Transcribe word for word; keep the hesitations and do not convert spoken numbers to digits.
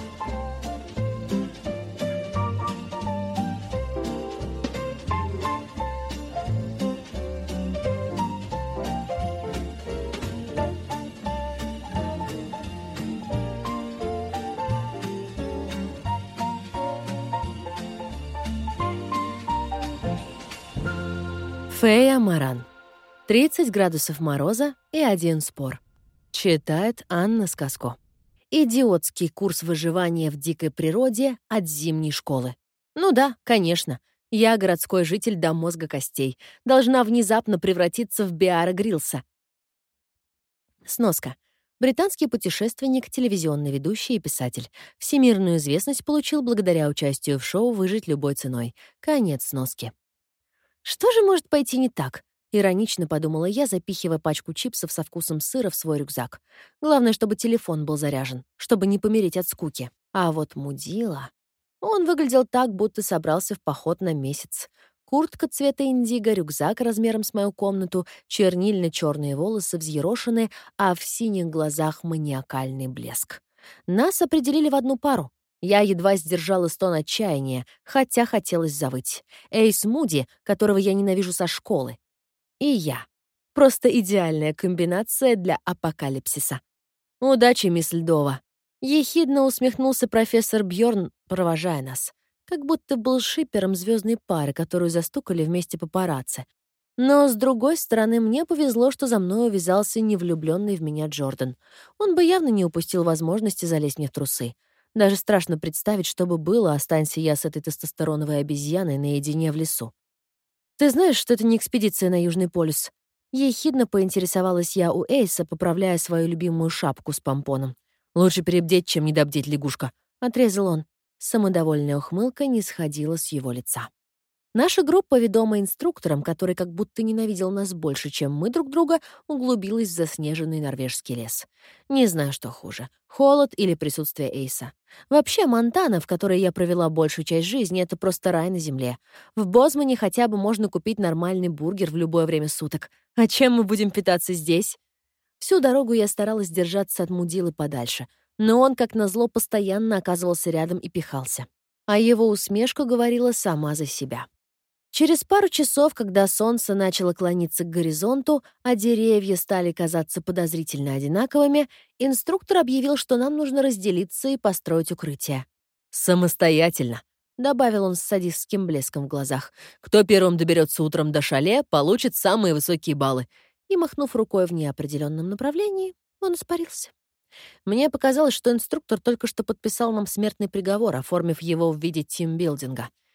Фея Маран. тридцать градусов мороза и один спор. Читает Анна Сказко. Идиотский курс выживания в дикой природе от зимней школы. Ну да, конечно. Я, городской житель до мозга костей, должна внезапно превратиться в Беара Гриллса. Сноска. Британский путешественник, телевизионный ведущий и писатель. Всемирную известность получил благодаря участию в шоу «Выжить любой ценой». Конец сноски. Что же может пойти не так? Иронично подумала я, запихивая пачку чипсов со вкусом сыра в свой рюкзак. Главное, чтобы телефон был заряжен, чтобы не помереть от скуки. А вот мудила... Он выглядел так, будто собрался в поход на месяц. Куртка цвета индиго, рюкзак размером с мою комнату, чернильно-черные волосы взъерошены, а в синих глазах маниакальный блеск. Нас определили в одну пару. Я едва сдержала стон отчаяния, хотя хотелось завыть. Эйс Муди, которого я ненавижу со школы. И я. Просто идеальная комбинация для апокалипсиса. Удачи, мисс Льдова. Ехидно усмехнулся профессор Бьорн, провожая нас. Как будто был шипером звездной пары, которую застукали вместе папарацци. Но, с другой стороны, мне повезло, что за мной увязался невлюбленный в меня Джордан. Он бы явно не упустил возможности залезть мне в трусы. Даже страшно представить, что бы было, останься я с этой тестостероновой обезьяной наедине в лесу. «Ты знаешь, что это не экспедиция на Южный полюс?» Ехидно поинтересовалась я у Эйса, поправляя свою любимую шапку с помпоном. «Лучше перебдеть, чем недобдеть, лягушка», — отрезал он. Самодовольная ухмылка не сходила с его лица. Наша группа, ведомая инструктором, который как будто ненавидел нас больше, чем мы друг друга, углубилась в заснеженный норвежский лес. Не знаю, что хуже — холод или присутствие Эйса. Вообще, Монтана, в которой я провела большую часть жизни, — это просто рай на земле. В Бозмане хотя бы можно купить нормальный бургер в любое время суток. А чем мы будем питаться здесь? Всю дорогу я старалась держаться от мудилы подальше, но он, как назло, постоянно оказывался рядом и пихался. А его усмешка говорила сама за себя. Через пару часов, когда солнце начало клониться к горизонту, а деревья стали казаться подозрительно одинаковыми, инструктор объявил, что нам нужно разделиться и построить укрытие. «Самостоятельно», — добавил он с садистским блеском в глазах. «Кто первым доберется утром до шале, получит самые высокие баллы». И, махнув рукой в неопределенном направлении, он испарился. Мне показалось, что инструктор только что подписал нам смертный приговор, оформив его в виде тимбилдинга.